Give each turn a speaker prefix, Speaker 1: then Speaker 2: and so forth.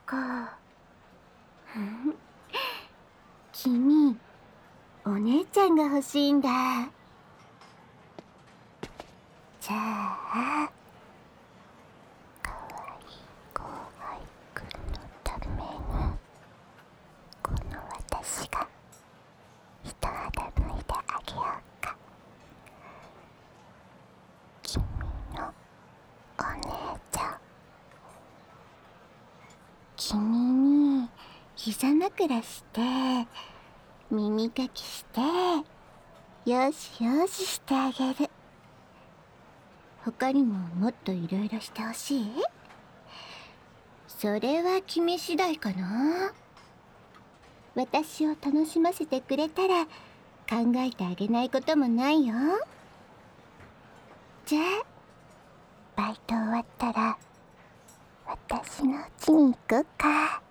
Speaker 1: か。君、お姉ちゃんが欲しいんだ。じゃあ、かわいい後輩くんのために、この私が一肌脱いであげようか。君のお姉ちゃん。君に膝枕して耳かきしてよしよししてあげる。他にももっといろいろしてほしい？それは君次第かな。私を楽しませてくれたら考えてあげないこともないよ。じゃあバイト終わったら私の家に行くか。